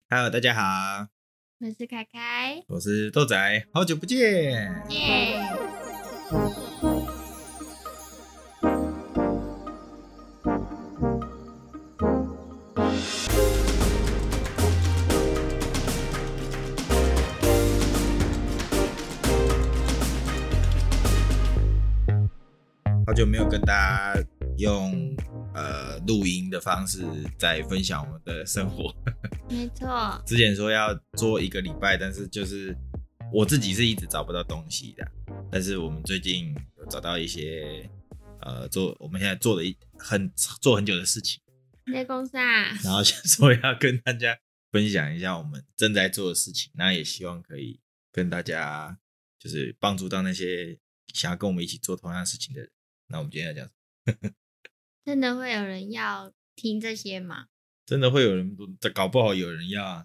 Hello，大家好， 我是凯凯， 我是豆仔，好久不见。 耶！ 好久没有跟大家用录音的方式在分享我们的生活。 没错， 之前说要做1个礼拜，但是就是我自己是一直找不到东西的。但是我们最近有找到一些我们现在做很久的事情， 你在公司啊？ 然后想说要跟大家分享一下我们正在做的事情，那也希望可以跟大家就是帮助到那些想要跟我们一起做同样事情的人。那我们今天要讲什么？ 真的会有人要听这些吗？ 真的会有人，搞不好有人要啊。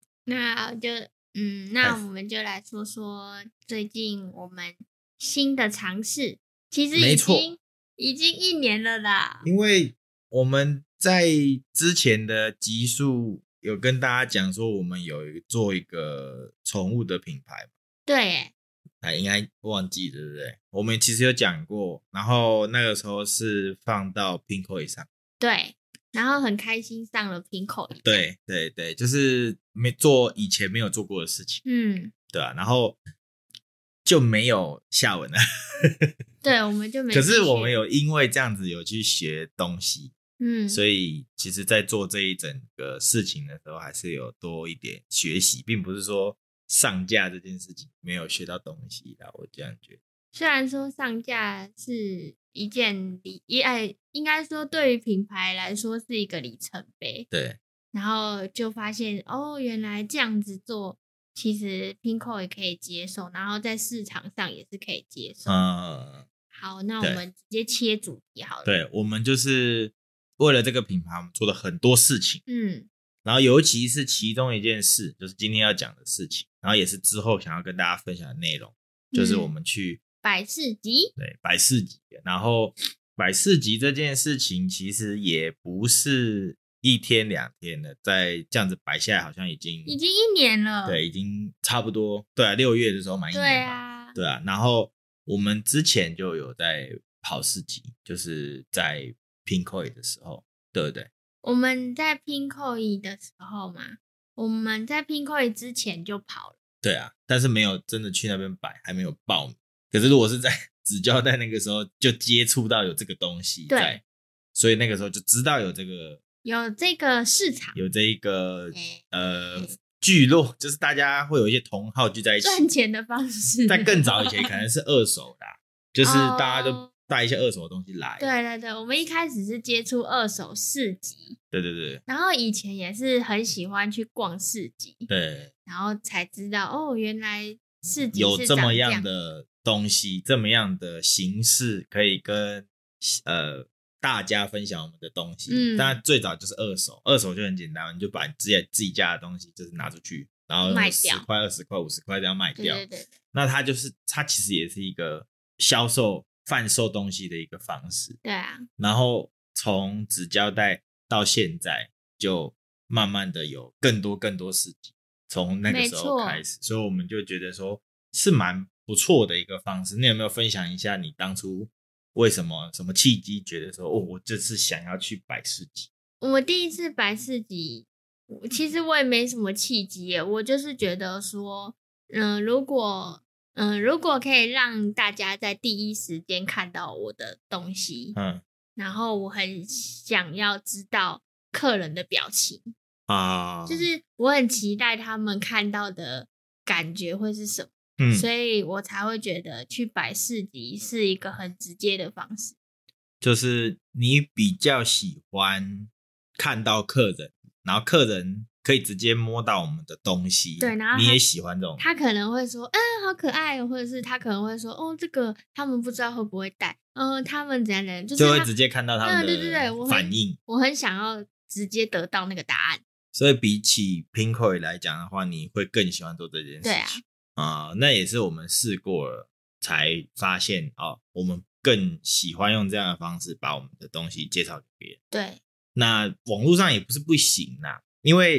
那我们就来说说最近我们新的尝试，其实已经1年了啦。 因为我们在之前的集数有跟大家讲说，我们有做一个宠物的品牌， 对， 应该忘记对不对？我们其实有讲过，然后那个时候是放到 Pinkoi 上， 对，然后很开心上了 Pinkoi。 对对对，就是以前没有做过的事情，对啊，然后就没有下文了。 对，我们就没。 可是我们有因为这样子有去学东西，所以以其实在做这一整个事情的时候，还是有多一点学习，并不是说上架这件事情没有学到东西啦，我这样觉得。 虽然说上架是一件应该说对于品牌来说是一个里程碑， 对， 然后就发现原来这样子做，其实 Pinkoi 也可以接受，然后在市场上也是可以接受。好，那我们直接切主题好了。 对，我们就是为了这个品牌，我们做了很多事情，然后尤其是其中一件事，就是今天要讲的事情，然后也是之后想要跟大家分享的内容，就是我们去摆市集。 对，摆市集。然后摆市集这件事情其实也不是1天2天了，在这样子摆下来好像已经 1年了。 对，已经差不多。对啊，6月的时候满1年嘛。对啊，然后我们之前就有在跑市集，就是在 Pinkoi 的时候，对不对？ 我们在 Pinkoi 的时候嘛，我们在 Pinkoi 之前就跑了。 对啊，但是没有真的去那边摆，还没有报名。可是如果是在纸胶带那个时候就接触到有这个东西在，所以那个时候就知道有这个市场， 有这一个聚落，就是大家会有一些同好聚在一起赚钱的方式。 在更早以前可能是二手的就是大家都带一些二手的东西来。 对对对，我们一开始是接触二手市集。 对对对。 然后以前也是很喜欢去逛市集。 对。 然后才知道原来市集有这么样的东西，这么样的形式可以跟大家分享我们的东西。当然最早就是二手就很简单，你就把自己家的东西就是拿出去，然后10块、20块、50块这样卖掉。 对对对。 那它其实也是一个贩售东西的一个方式。 对啊。 然后从纸胶带到现在，就慢慢的有更多市集，从那个时候开始，所以我们就觉得说是蛮不错的一个方式。你有没有分享一下你当初为什么什么契机觉得说我这次想要去摆市集？ 我第一次摆市集，其实我也没什么契机耶，我就是觉得说，如果可以让大家在第一时间看到我的东西，然后我很想要知道客人的表情就是我很期待他们看到的感觉会是什么。所以我才会觉得去摆市集是一个很直接的方式。 就是你比较喜欢看到客人，然后客人可以直接摸到我们的东西。 对，然后你也喜欢这种。 他可能会说好可爱哦，或者是他可能会说这个他们不知道会不会戴，他们怎样的，就会直接看到他们的反应。 我很想要直接得到那个答案。 所以比起 Pinkoi 来讲的话，你会更喜欢做这件事情。对那也是我们试过了才发现我们更喜欢用这样的方式把我们的东西介绍给别人。 对， 那网络上也不是不行啦，因为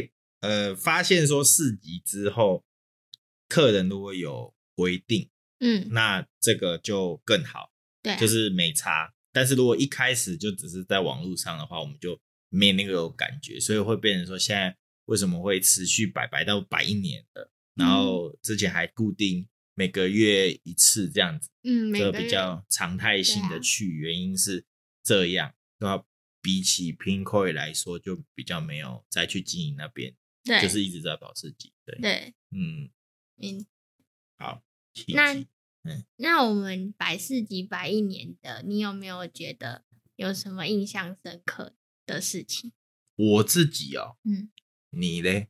发现说4级之后，客人如果有回订，那这个就更好， 对啊， 就是没差。但是如果一开始就只是在网络上的话，我们就没那个感觉，所以会变成说现在为什么会持续摆到摆1年的，然后之前还固定每个月1次这样子，这比较常态性的去，原因是这样，对吧？比起 Pinkoi 来说，就比较没有再去经营那边， 对， 就是一直在保时捷， 对， 好， 那我们摆4级摆1年的，你有没有觉得有什么印象深刻的事情？ 我自己哦，你嘞？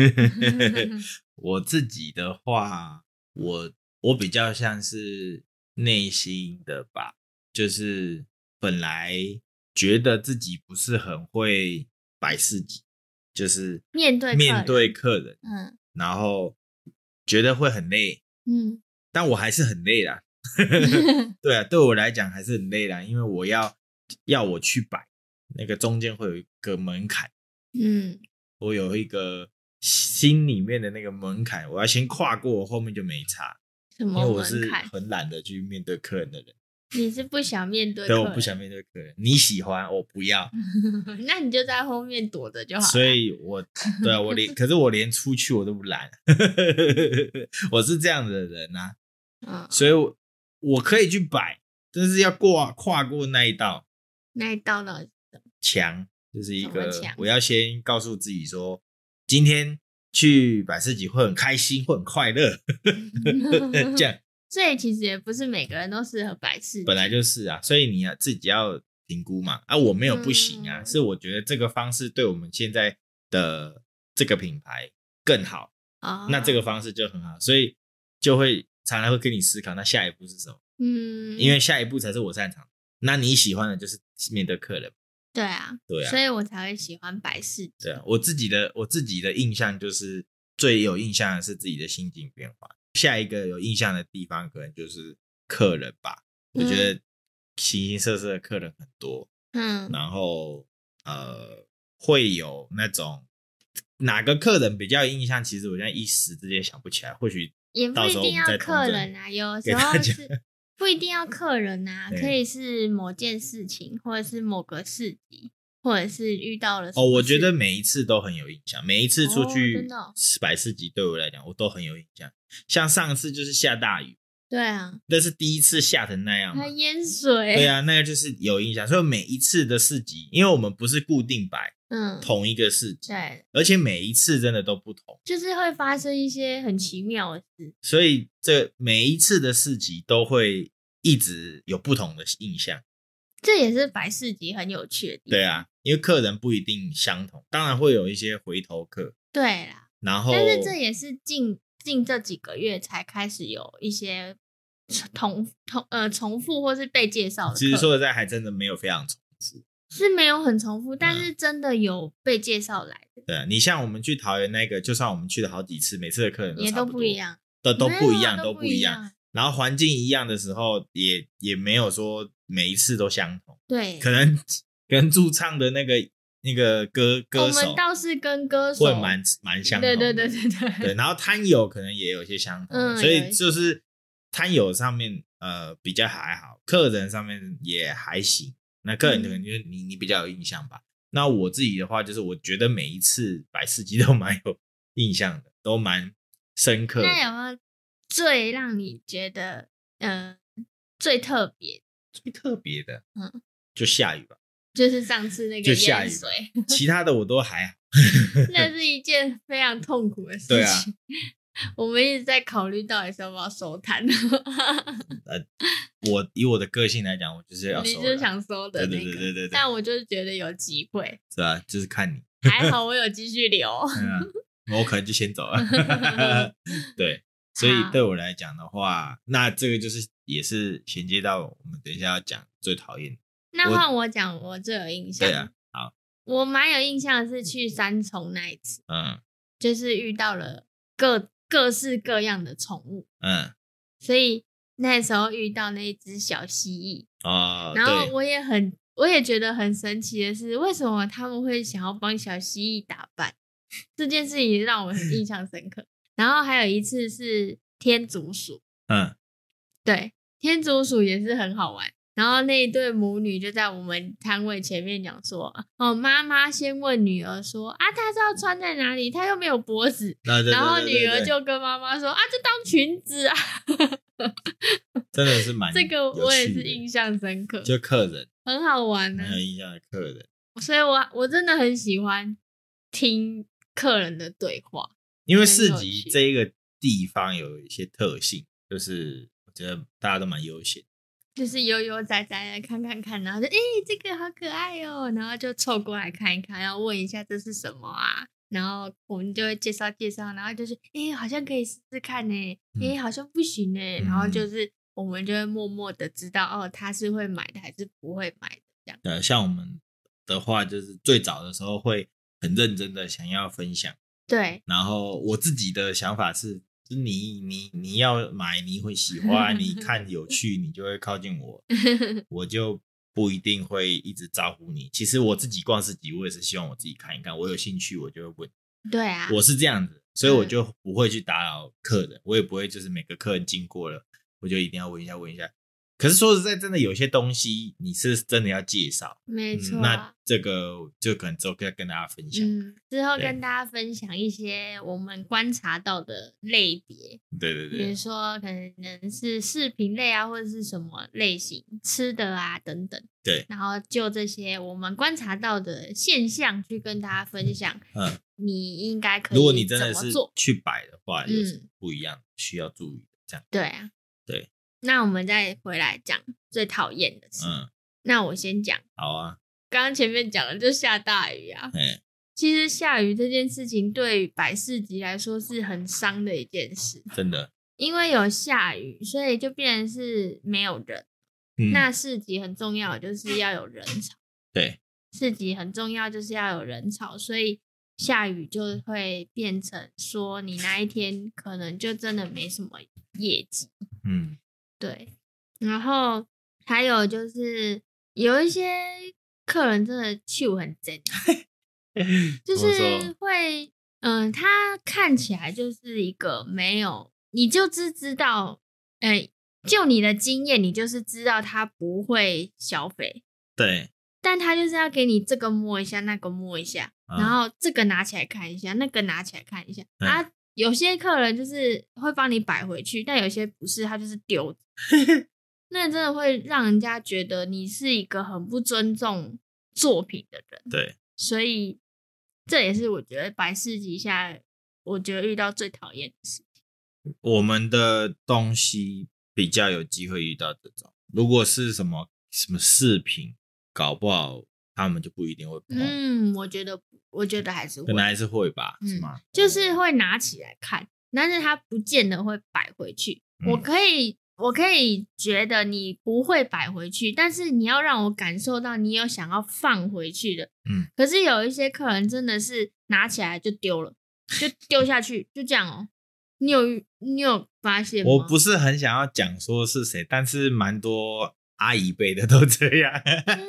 我自己的话，我比较像是内心的吧，就是本来觉得自己不是很会摆4级，就是面对客人，然后觉得会很累，但我还是很累啦。对啊，对我来讲还是很累啦，因为我要我去摆，那个中间会有一个门槛，我有一个心里面的那个门槛，我要先跨过，我后面就没差。 什么门槛？ 因为我是很懒得去面对客人的人。 你是不想面对客人？ 对，我不想面对客人。你喜欢，我不要。 那你就在后面躲着就好了。 所以对啊，可是我连出去我都不懒。我是这样的人啊。所以我可以去摆，但是要跨过那一道。 那一道呢？ 墙，就是一个我要先告诉自己说，今天去摆4级会很开心，会很快乐。这样。 所以其实也不是每个人都适合摆4级， 本来就是啊，所以你自己要评估嘛。我没有不行啊，是我觉得这个方式对我们现在的这个品牌更好，那这个方式就很好，所以就会常常会跟你思考，那下一步是什么？因为下一步才是我擅长，那你喜欢的就是面对客人。 对啊，所以我才会喜欢摆4级。 对啊，我自己的印象就是最有印象的是自己的心境变化。下一个有印象的地方可能就是客人吧，我觉得形形色色的客人很多，然后会有那种哪个客人比较有印象，其实我现在一时之间想不起来，或许也不一定要客人啊，有时候是不一定要客人啊，可以是某件事情，或者是某个市集，或者是遇到了我觉得每一次都很有印象，每一次出去摆4级对我来讲我都很有印象。像上次就是下大雨， 对啊， 那是第一次下成那样嘛， 它淹水， 对啊，那个就是有印象。所以每一次的4级，因为我们不是固定摆同一个4级， 对， 而且每一次真的都不同， 就是会发生一些很奇妙的事， 所以这每一次的4级都会一直有不同的印象。 这也是摆4级很有趣的地方。 对啊，因为客人不一定相同，当然会有一些回头客。 对啦， 然后但是这也是近这几个月才开始有一些重复或是被介绍的客人。 其实说实在还真的没有非常重复， 是没有很重复，但是真的有被介绍来的。 对啊，你像我们去桃园那个，就算我们去了好几次，每次的客人也都不一样， 都不一样，都不一样。然后环境一样的时候，也没有说每一次都相同。 对， 可能跟驻唱的那个歌手， 我们倒是跟歌手会蛮相同的。对，然后摊友可能也有些相同，所以就是摊友上面比较还好，客人上面也还行。那客人可能就是你比较有印象吧。那我自己的话，就是我觉得每一次摆4级都蛮有印象的，都蛮深刻的。 那有没有最让你觉得最特别的？ 就下雨吧， 就是上次那个淹水， 其他的我都还好。 那是一件非常痛苦的事情。对啊，我们一直在考虑到底是要不要收摊。 以我的个性来讲，我就是要收， 你就是想收的那个， 对。 但我就是觉得有机会， 是吧？就是看你。 还好我有继续留。 我可能就先走了。对，所以对我来讲的话，那这个就是也是衔接到我们等一下要讲最讨厌。 那换我讲我最有印象。 对啊，好， 我蛮有印象的是去三重那一次，就是遇到了各式各样的宠物，所以那时候遇到那一只小蜥蜴，然后我也觉得很神奇的是，为什么他们会想要帮小蜥蜴打扮？ 这件事情让我很印象深刻。然后还有一次是天竺鼠，对，天竺鼠也是很好玩。然后那一对母女就在我们摊位前面讲说，妈妈先问女儿说她是要穿在哪里？她又没有脖子。然后女儿就跟妈妈说就当裙子啊。 真的是蛮有趣的， 这个我也是印象深刻， 就客人很好玩啊， 很有印象的客人。 所以我真的很喜欢听客人的对话， 因为市集这一个地方有一些特性，就是我觉得大家都蛮悠闲， 就是悠悠哉哉的看，然后就这个好可爱哦，然后就凑过来看一看，然后问一下这是什么啊，然后我们就会介绍，然后就是好像可以试试看呢，好像不行呢，然后就是我们就会默默的知道他是会买的还是不会买的这样。 对，像我们的话就是最早的时候会很认真的想要分享， 对， 然后我自己的想法是你要买你会喜欢，你看有趣你就会靠近我，我就不一定会一直招呼你。其实我自己逛市集我也是希望我自己看一看，我有兴趣我就会问。 对啊， 我是这样子，所以我就不会去打扰客人，我也不会就是每个客人经过了我就一定要问一下。可是说实在，真的有些东西你是真的要介绍， 没错， 那这个就可能之后可以跟大家分享， 之后跟大家分享一些我们观察到的类别， 对， 比如说可能是饰品类啊，或者是什么类型吃的啊等等， 对， 然后就这些我们观察到的现象去跟大家分享，你应该可以怎么做， 如果你真的是去摆的话，有什么不一样需要注意的这样， 对啊， 对。 那我们再回来讲最讨厌的事，那我先讲。 好啊， 刚刚前面讲的就下大雨啊，其实下雨这件事情对摆市集来说是很伤的一件事， 真的， 因为有下雨，所以就变成是没有人。那市集很重要，就是要有人潮。 对， 市集很重要，就是要有人潮，所以下雨就会变成说你那一天可能就真的没什么业绩。对，然后还有就是有一些客人真的手很真，就是会他看起来就是一个没有，你就知道就你的经验你就是知道他不会消费， 对， 但他就是要给你这个摸一下那个摸一下，然后这个拿起来看一下那个拿起来看一下有些客人就是会帮你摆回去，但有些不是，他就是丢那真的会让人家觉得你是一个很不尊重作品的人。 对， 所以这也是我觉得摆市集下我觉得遇到最讨厌的事情。 我们的东西比较有机会遇到这种，如果是什么饰品，搞不好他们就不一定会碰。 我觉得还是会， 可能还是会吧，是吗？ 就是会拿起来看，但是他不见得会摆回去。我可以觉得你不会摆回去，但是你要让我感受到你有想要放回去的。可是有一些客人真的是拿起来就丢了，就丢下去，就这样哦。你有发现吗？ 我不是很想要讲说是谁，但是蛮多阿姨辈的都这样。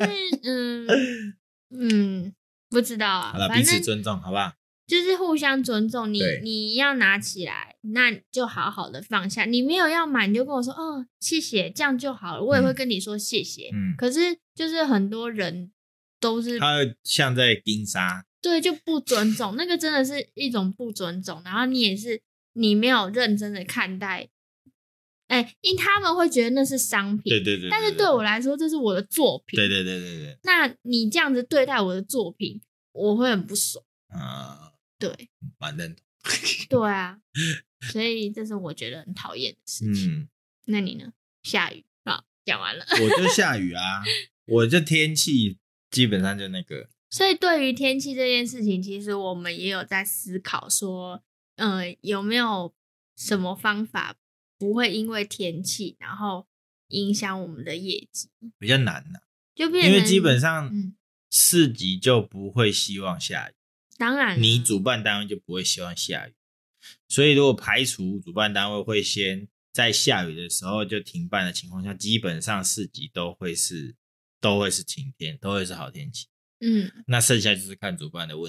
不知道啊， 好了，彼此尊重，好不好？ 就是互相尊重，你要拿起来，那就好好的放下。你没有要买，你就跟我说谢谢，这样就好了。我也会跟你说谢谢。可是就是很多人都是他像在盯杀， 对，就不尊重，那个真的是一种不尊重。然后你没有认真的看待。因为他们会觉得那是商品， 对， 但是对我来说这是我的作品， 对。 那你这样子对待我的作品，我会很不爽。对， 蛮认同。 对啊，所以这是我觉得很讨厌的事情。那你呢？下雨好，讲完了。 我就下雨啊，我就天气基本上就那个。 所以对于天气这件事情，其实我们也有在思考说，有没有什么方法不会因为天气然后影响我们的业绩？ 比较难啊， 就变成因为基本上市集就不会希望下雨， 当然你主办单位就不会希望下雨，所以如果排除主办单位会先在下雨的时候就停办的情况下，基本上市集都会是晴天，都会是好天气。那剩下就是看主办的问题。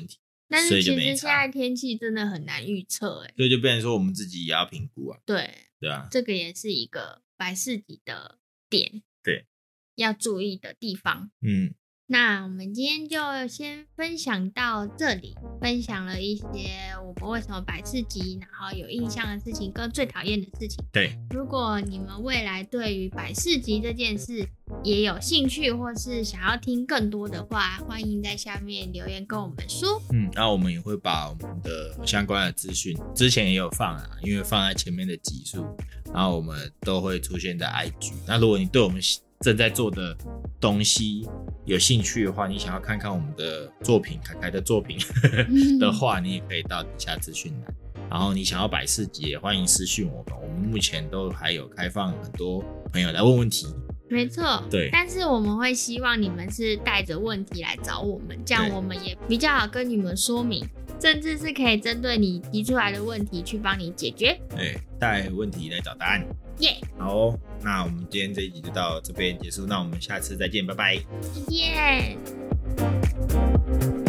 但是其实现在天气真的很难预测， 所以就变成说我们自己也要评估啊。 对啊， 这个也是一个百事集的点， 对， 要注意的地方。那我们今天就先分享到这里，分享了一些我们为什么百事集，然后有印象的事情跟最讨厌的事情。 对， 如果你们未来对于百事集这件事也有兴趣，或是想要听更多的话，欢迎在下面留言跟我们说。 那我们也会把我们的相关的资讯，之前也有放啊，因为放在前面的集数，然后我们都会出现在 IG。那如果你对我们正在做的东西有兴趣的话，你想要看看我们的作品，凯凯的作品的话，你也可以到底下资讯栏。然后你想要百事集，也欢迎私讯我们，我们目前都还有开放很多朋友来问问题。 没错， 对， 但是我们会希望你们是带着问题来找我们，这样我们也比较好跟你们说明，甚至是可以针对你提出来的问题去帮你解决。 对，带问题来找答案。 耶、 好哦，那我们今天这一集就到这边结束，那我们下次再见，拜拜。 再见。